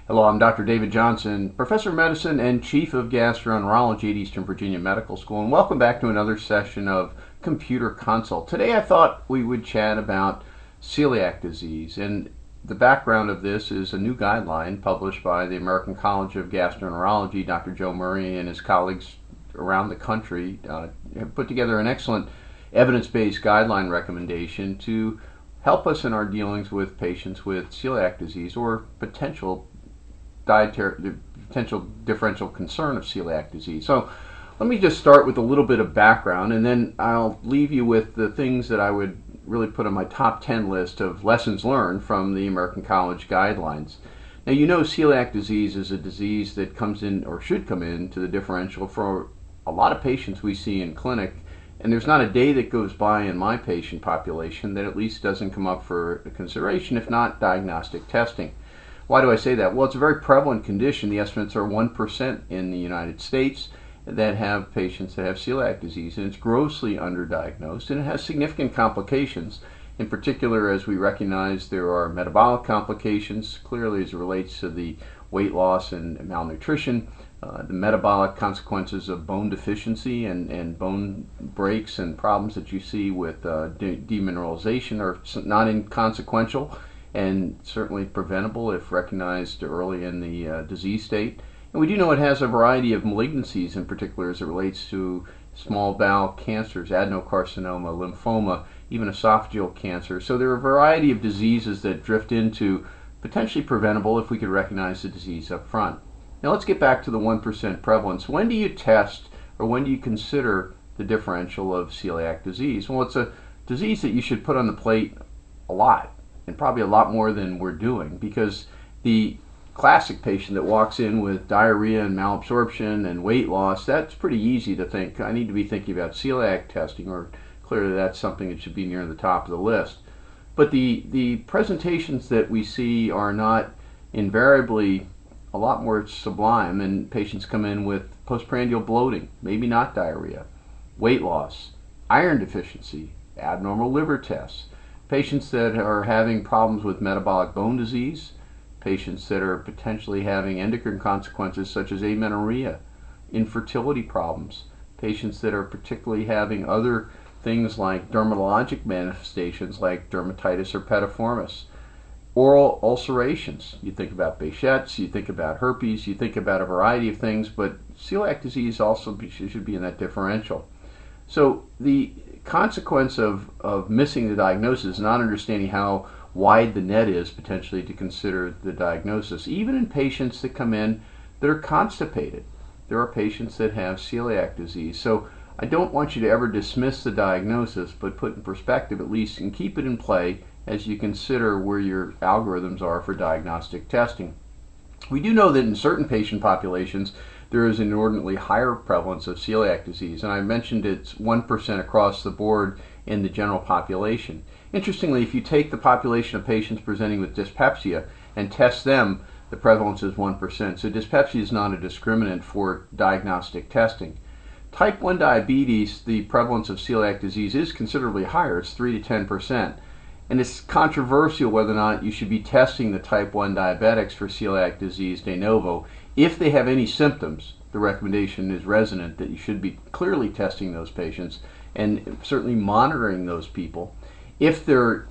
Hello, I'm Dr. David Johnson, Professor of Medicine and Chief of Gastroenterology at Eastern Virginia Medical School, and welcome back to another session of Computer Consult. Today I thought we would chat about celiac disease, and the background of this is a new guideline published by the American College of Gastroenterology. Dr. Joe Murray and his colleagues around the country have put together an excellent evidence-based guideline recommendation to help us in our dealings with patients with celiac disease or potential differential concern of celiac disease. So let me just start with a little bit of background, and then I'll leave you with the things that I would really put on my top 10 list of lessons learned from the American College guidelines. Now, you know celiac disease is a disease that comes in, or should come in, to the differential for a lot of patients we see in clinic, and there's not a day that goes by in my patient population that at least doesn't come up for consideration, if not diagnostic testing. Why do I say that? Well, it's a very prevalent condition. The estimates are 1% in the United States that have patients that have celiac disease, and it's grossly underdiagnosed, and it has significant complications. In particular, as we recognize, there are metabolic complications, clearly as it relates to the weight loss and malnutrition, the metabolic consequences of bone deficiency and bone breaks and problems that you see with demineralization are not inconsequential and certainly preventable if recognized early in the disease state. And we do know it has a variety of malignancies, in particular as it relates to small bowel cancers, adenocarcinoma, lymphoma, even esophageal cancer. So there are a variety of diseases that drift into potentially preventable if we could recognize the disease up front. Now let's get back to the 1% prevalence. When do you test, or when do you consider the differential of celiac disease? Well, it's a disease that you should put on the plate a lot, and probably a lot more than we're doing, because the classic patient that walks in with diarrhea and malabsorption and weight loss, that's pretty easy to think, I need to be thinking about celiac testing, or clearly that's something that should be near the top of the list. But the presentations that we see are not invariably a lot more sublime, and patients come in with postprandial bloating, maybe not diarrhea, weight loss, iron deficiency, abnormal liver tests, patients that are having problems with metabolic bone disease, patients that are potentially having endocrine consequences such as amenorrhea, infertility problems, patients that are particularly having other things like dermatologic manifestations like dermatitis or pediformis, oral ulcerations. You think about Behçet's, you think about herpes, you think about a variety of things, but celiac disease also should be in that differential. So the consequence of missing the diagnosis, not understanding how wide the net is potentially to consider the diagnosis, even in patients that come in that are constipated. There are patients that have celiac disease. So I don't want you to ever dismiss the diagnosis, but put in perspective at least and keep it in play as you consider where your algorithms are for diagnostic testing. We do know that in certain patient populations there is an inordinately higher prevalence of celiac disease, and I mentioned it's 1% across the board in the general population. Interestingly, if you take the population of patients presenting with dyspepsia and test them, the prevalence is 1%. So dyspepsia is not a discriminant for diagnostic testing. Type 1 diabetes, the prevalence of celiac disease is considerably higher. It's 3 to 10%. And it's controversial whether or not you should be testing the type 1 diabetics for celiac disease de novo. If they have any symptoms, the recommendation is resonant that you should be clearly testing those patients and certainly monitoring those people. If they're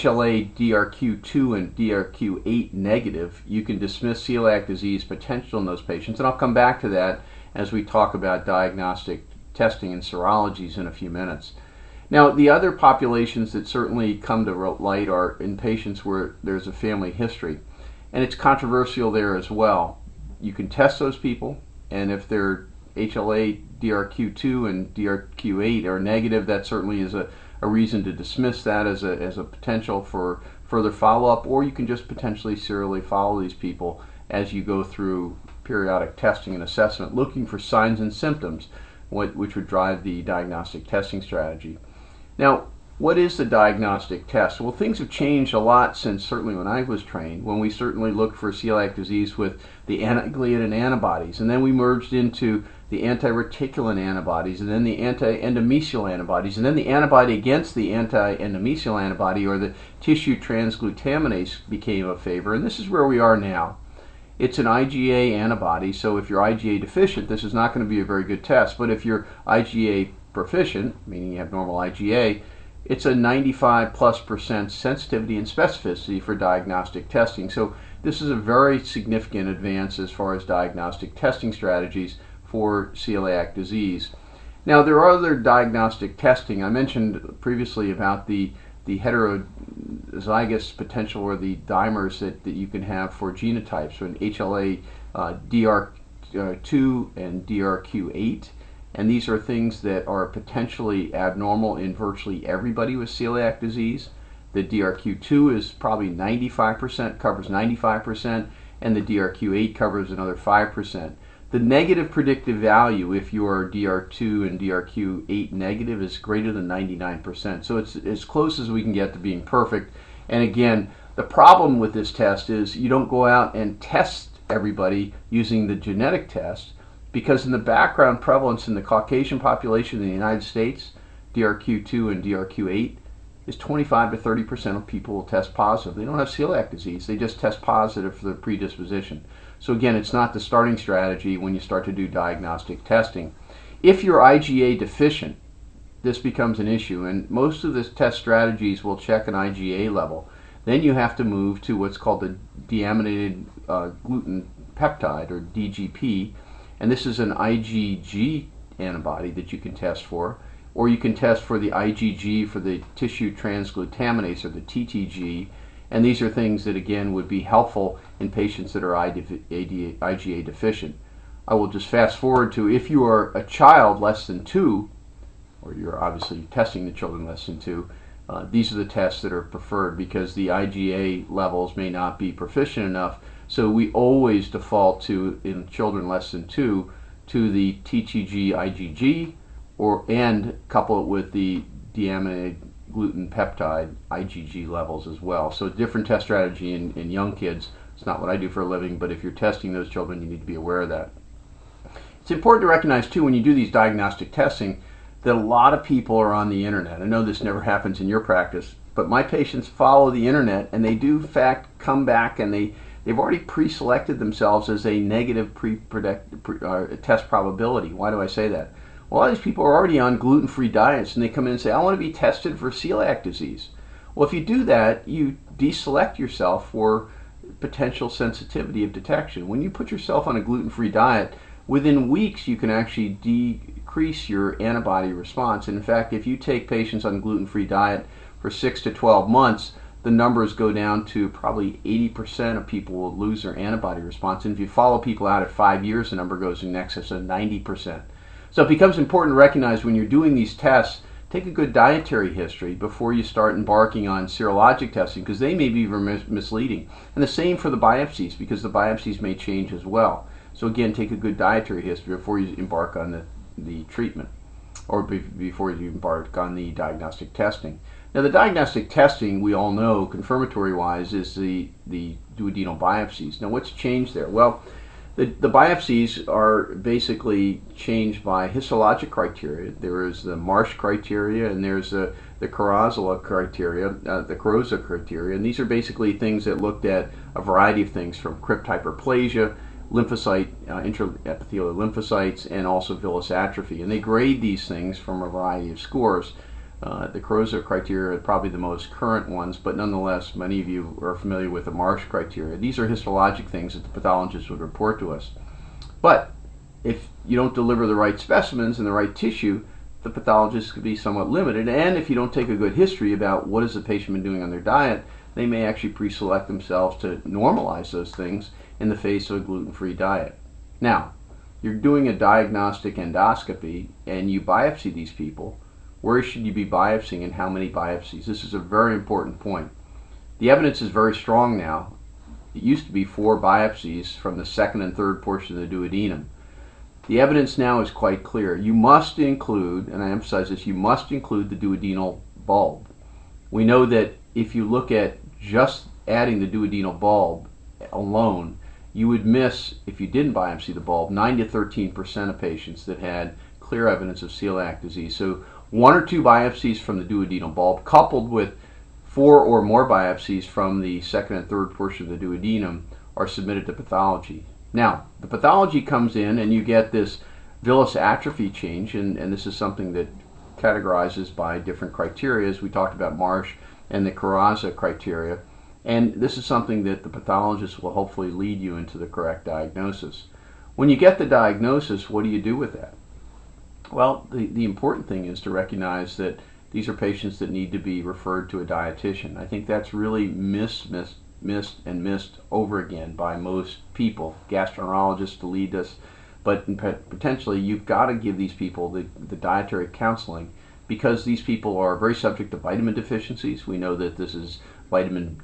HLA-DRQ2 and DRQ8 negative, you can dismiss celiac disease potential in those patients, and I'll come back to that as we talk about diagnostic testing and serologies in a few minutes. Now, the other populations that certainly come to light are in patients where there's a family history, and it's controversial there as well. You can test those people, and if they're HLA, DRQ2, and DRQ8 are negative, that certainly is a reason to dismiss that as a potential for further follow-up, or you can just potentially serially follow these people as you go through periodic testing and assessment, looking for signs and symptoms, which would drive the diagnostic testing strategy. Now, what is the diagnostic test? Well, things have changed a lot since certainly when I was trained, when we certainly looked for celiac disease with the anti-gliadin antibodies, and then we merged into the anti-reticulin antibodies, and then the anti-endomysial antibodies, and then the antibody against the anti-endomysial antibody, or the tissue transglutaminase, became a favor, and this is where we are now. It's an IgA antibody, so if you're IgA deficient, this is not going to be a very good test. But if you're IgA proficient, meaning you have normal IgA, it's a 95+% sensitivity and specificity for diagnostic testing. So this is a very significant advance as far as diagnostic testing strategies for celiac disease. Now, there are other diagnostic testing. I mentioned previously about the heterozygous potential, or the dimers that you can have for genotypes, so an HLA DR2 and DRQ8. And these are things that are potentially abnormal in virtually everybody with celiac disease. The DRQ2 is probably 95%, covers 95%, and the DRQ8 covers another 5%. The negative predictive value, if you are DR2 and DRQ8 negative, is greater than 99%. So it's as close as we can get to being perfect. And again, the problem with this test is you don't go out and test everybody using the genetic test, because in the background prevalence in the Caucasian population in the United States, DRQ2 and DRQ8 is 25 to 30% of people will test positive. They don't have celiac disease, they just test positive for the predisposition. So again, it's not the starting strategy when you start to do diagnostic testing. If you're IgA deficient, this becomes an issue, and most of the test strategies will check an IgA level. Then you have to move to what's called the deaminated gluten peptide, or DGP, and this is an IgG antibody that you can test for, or you can test for the IgG for the tissue transglutaminase, or the TTG, and these are things that again would be helpful in patients that are IgA deficient. I will just fast forward to, if you are a child less than 2, or you're obviously testing the children less than 2, these are the tests that are preferred, because the IgA levels may not be proficient enough. So we always default to, in children less than 2, to the TTG IgG, and couple it with the deaminated gluten peptide IgG levels as well. So different test strategy in young kids. It's not what I do for a living, but if you're testing those children, you need to be aware of that. It's important to recognize too, when you do these diagnostic testing, that a lot of people are on the internet. I know this never happens in your practice, but my patients follow the internet, and they do in fact come back, and they've already pre-selected themselves as a negative test probability. Why do I say that? Well, a lot of these people are already on gluten-free diets, and they come in and say, I want to be tested for celiac disease. Well, if you do that, you deselect yourself for potential sensitivity of detection. When you put yourself on a gluten-free diet, within weeks you can actually decrease your antibody response. And in fact, if you take patients on a gluten-free diet for 6 to 12 months, the numbers go down to probably 80% of people will lose their antibody response. And if you follow people out at 5 years, the number goes in excess of 90%. So it becomes important to recognize when you're doing these tests, take a good dietary history before you start embarking on serologic testing, because they may be misleading. And the same for the biopsies, because the biopsies may change as well. So again, take a good dietary history before you embark on the treatment, or before you embark on the diagnostic testing. Now, the diagnostic testing, we all know, confirmatory-wise, is the duodenal biopsies. Now, what's changed there? Well, the biopsies are basically changed by histologic criteria. There is the Marsh criteria, and there's the Carozza criteria, and these are basically things that looked at a variety of things, from crypt hyperplasia, lymphocyte, intraepithelial lymphocytes, and also villous atrophy. And they grade these things from a variety of scores. The Carozza criteria are probably the most current ones, but nonetheless, many of you are familiar with the Marsh criteria. These are histologic things that the pathologist would report to us. But if you don't deliver the right specimens and the right tissue, the pathologist could be somewhat limited. And if you don't take a good history about what has the patient been doing on their diet, they may actually pre-select themselves to normalize those things in the face of a gluten-free diet. Now, you're doing a diagnostic endoscopy and you biopsy these people. Where should you be biopsying, and how many biopsies? This is a very important point. The evidence is very strong now. It used to be 4 biopsies from the second and third portion of the duodenum. The evidence now is quite clear. You must include, and I emphasize this, you must include the duodenal bulb. We know that if you look at just adding the duodenal bulb alone, you would miss, if you didn't biopsy the bulb, 9 to 13% of patients that had clear evidence of celiac disease. So 1 or 2 biopsies from the duodenal bulb, coupled with 4 or more biopsies from the second and third portion of the duodenum, are submitted to pathology. Now, the pathology comes in and you get this villus atrophy change, and this is something that categorizes by different criteria, as we talked about Marsh and the Corazza criteria. And this is something that the pathologist will hopefully lead you into the correct diagnosis. When you get the diagnosis, what do you do with that? Well, the important thing is to recognize that these are patients that need to be referred to a dietitian. I think that's really missed over again by most people, gastroenterologists to lead us, but potentially you've got to give these people the dietary counseling, because these people are very subject to vitamin deficiencies. We know that this is vitamin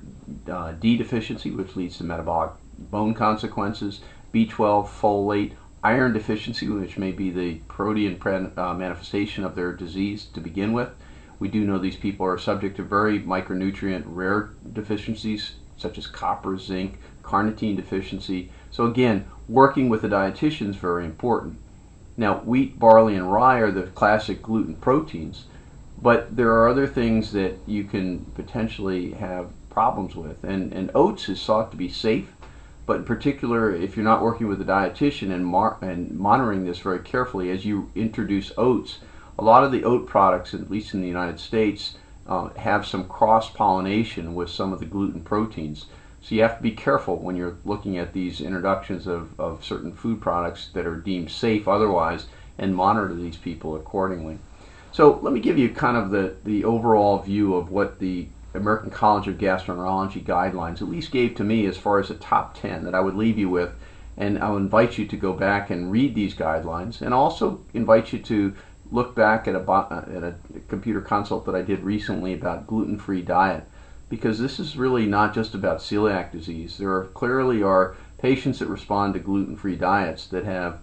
D deficiency, which leads to metabolic bone consequences, B12, folate, iron deficiency, which may be the protein manifestation of their disease to begin with. We do know these people are subject to very micronutrient rare deficiencies, such as copper, zinc, carnitine deficiency. So again, working with a dietitian is very important. Now, wheat, barley, and rye are the classic gluten proteins, but there are other things that you can potentially have problems with. And oats is thought to be safe, but in particular, if you're not working with a dietitian and monitoring this very carefully as you introduce oats, a lot of the oat products, at least in the United States, have some cross-pollination with some of the gluten proteins. So you have to be careful when you're looking at these introductions of certain food products that are deemed safe otherwise, and monitor these people accordingly. So let me give you kind of the overall view of what the American College of Gastroenterology guidelines at least gave to me as far as the top 10 that I would leave you with. And I'll invite you to go back and read these guidelines, and also invite you to look back at a computer consult that I did recently about gluten-free diet, because this is really not just about celiac disease. There clearly are patients that respond to gluten-free diets that have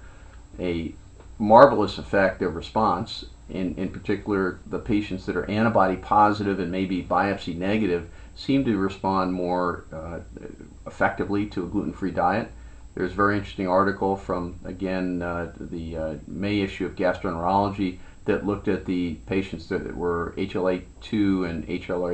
a marvelous effect of response. In particular, the patients that are antibody positive and maybe biopsy negative seem to respond more effectively to a gluten-free diet. There's a very interesting article from, again, the May issue of Gastroenterology that looked at the patients that were HLA-2 and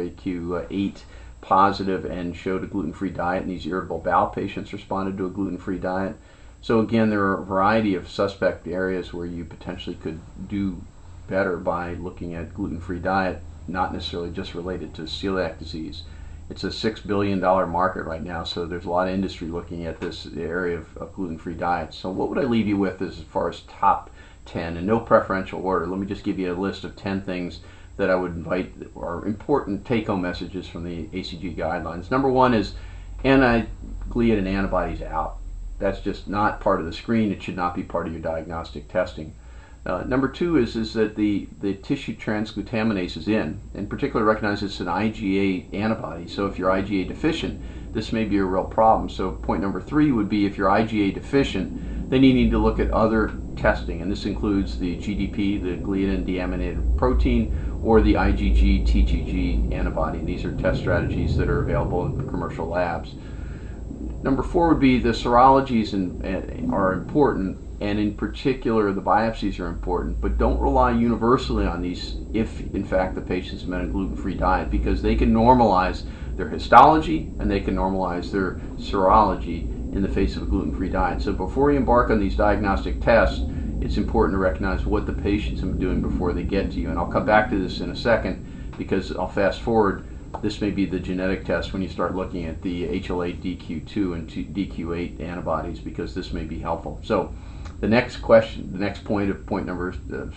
HLA-Q8 positive and showed a gluten-free diet, and these irritable bowel patients responded to a gluten-free diet. So again, there are a variety of suspect areas where you potentially could do better by looking at gluten-free diet, not necessarily just related to celiac disease. It's a $6 billion market right now, so there's a lot of industry looking at this area of gluten-free diets. So what would I leave you with as far as top 10, in no preferential order? Let me just give you a list of 10 things that I would invite are important take-home messages from the ACG guidelines. Number one is anti-gliadin antibodies out. That's just not part of the screen. It should not be part of your diagnostic testing. Number two is that the tissue transglutaminase is in particular recognize it's an IgA antibody. So if you're IgA deficient, this may be a real problem. So point number three would be, if you're IgA deficient, then you need to look at other testing, and this includes the GDP, the gliadin deaminated protein, or the IgG TGG antibody. These are test strategies that are available in commercial labs. Number four would be the serologies are important, and in particular the biopsies are important, but don't rely universally on these if in fact the patient's been on a gluten-free diet, because they can normalize their histology and they can normalize their serology in the face of a gluten-free diet. So before you embark on these diagnostic tests, it's important to recognize what the patients have been doing before they get to you. And I'll come back to this in a second, because I'll fast forward. This may be the genetic test when you start looking at the HLA-DQ2 and DQ8 antibodies, because this may be helpful. So the next question, the next point number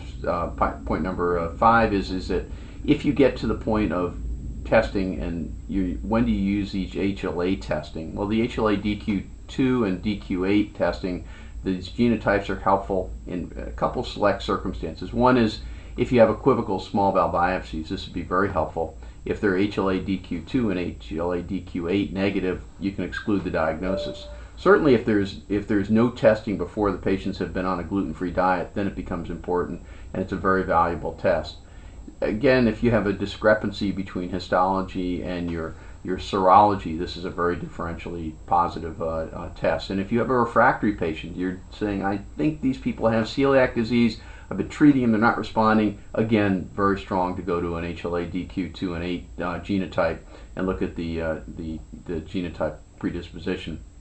5 is that if you get to the point of testing, and when do you use each HLA testing? Well, the HLA-DQ2 and DQ8 testing, these genotypes are helpful in a couple select circumstances. One is if you have equivocal small bowel biopsies. This would be very helpful. If they're HLA-DQ2 and HLA-DQ8 negative, you can exclude the diagnosis. Certainly if there's no testing before the patients have been on a gluten-free diet, then it becomes important, and it's a very valuable test. Again, if you have a discrepancy between histology and your serology, this is a very differentially positive test. And if you have a refractory patient, you're saying, I think these people have celiac disease, I've been treating them, they're not responding, again, very strong to go to an HLA-DQ2 and 8 genotype and look at the genotype predisposition.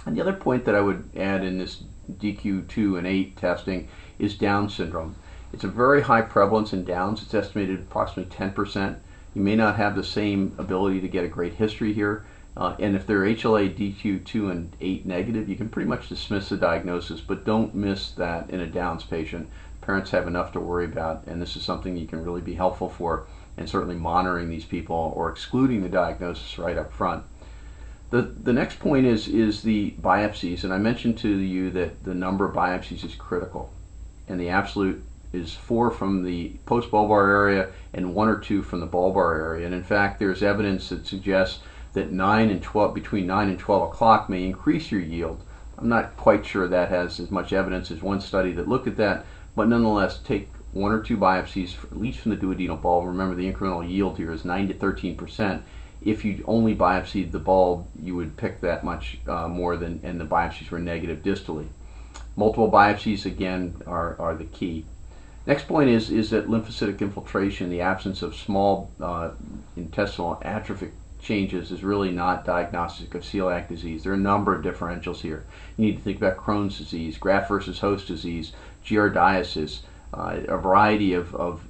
And the other point that I would add in this DQ2 and 8 testing is Down syndrome. It's a very high prevalence in Downs. It's estimated approximately 10%. You may not have the same ability to get a great history here. And if they're HLA DQ2 and 8 negative, you can pretty much dismiss the diagnosis, but don't miss that in a Downs patient. Parents have enough to worry about, and this is something you can really be helpful for, and certainly monitoring these people or excluding the diagnosis right up front. The next point is the biopsies, and I mentioned to you that the number of biopsies is critical, and the absolute is 4 from the post-bulbar area and 1 or 2 from the bulbar area. And in fact, there's evidence that suggests that between 9 and 12 o'clock may increase your yield. I'm not quite sure that has as much evidence as one study that looked at that, but nonetheless, take 1 or 2 biopsies, at least from the duodenal bulb. Remember, the incremental yield here is 9 to 13%. If you only biopsied the bulb, you would pick that much more than, and the biopsies were negative distally. Multiple biopsies, again, are the key. Next point is that lymphocytic infiltration, the absence of small intestinal atrophic changes, is really not diagnostic of celiac disease. There are a number of differentials here. You need to think about Crohn's disease, graft versus host disease, giardiasis, a variety of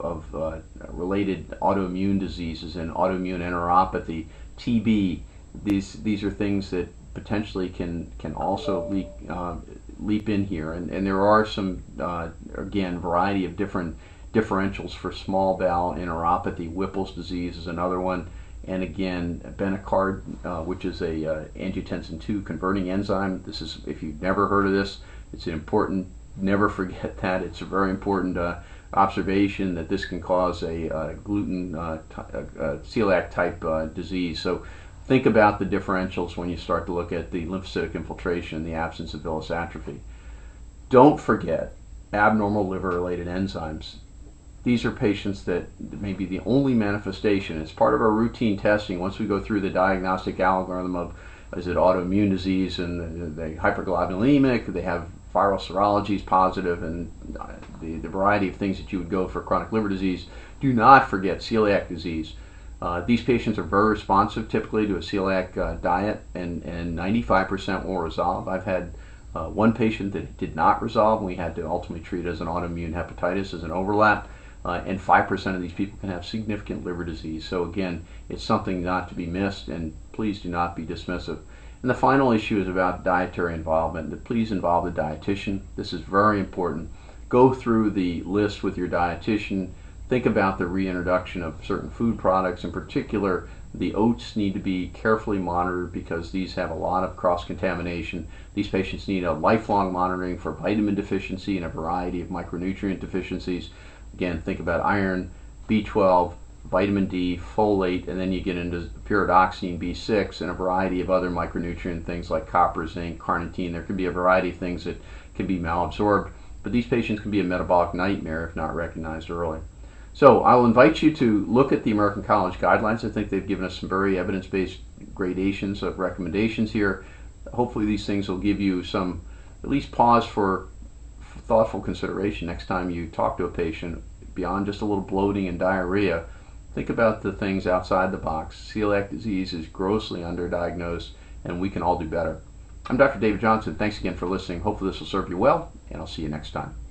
related autoimmune diseases and autoimmune enteropathy, TB. These are things that potentially can also leap in here, and there are some again variety of different differentials for small bowel enteropathy. Whipple's disease is another one, and again Benacard, which is a angiotensin II converting enzyme. This is, if you've never heard of this, it's an important, never forget that. It's a very important observation that this can cause a gluten celiac type disease. So think about the differentials when you start to look at the lymphocytic infiltration and the absence of villous atrophy. Don't forget abnormal liver-related enzymes. These are patients that may be the only manifestation. It's part of our routine testing. Once we go through the diagnostic algorithm of, is it autoimmune disease, and they hyperglobulemic, they have viral serology is positive, and the variety of things that you would go for chronic liver disease. Do not forget celiac disease. These patients are very responsive typically to a celiac diet, and 95% will resolve. I've had one patient that did not resolve, and we had to ultimately treat as an autoimmune hepatitis as an overlap, and 5% of these people can have significant liver disease. So again, it's something not to be missed, and please do not be dismissive. And the final issue is about dietary involvement. Please involve the dietitian. This is very important. Go through the list with your dietitian. Think about the reintroduction of certain food products. In particular, the oats need to be carefully monitored because these have a lot of cross-contamination. These patients need a lifelong monitoring for vitamin deficiency and a variety of micronutrient deficiencies. Again, think about iron, B12, vitamin D, folate, and then you get into pyridoxine, B6, and a variety of other micronutrient things like copper, zinc, carnitine. There could be a variety of things that can be malabsorbed, but these patients can be a metabolic nightmare if not recognized early. So I'll invite you to look at the American College Guidelines. I think they've given us some very evidence-based gradations of recommendations here. Hopefully these things will give you some, at least pause for thoughtful consideration next time you talk to a patient. Beyond just a little bloating and diarrhea, think about the things outside the box. Celiac disease is grossly underdiagnosed, and we can all do better. I'm Dr. David Johnson. Thanks again for listening. Hopefully this will serve you well, and I'll see you next time.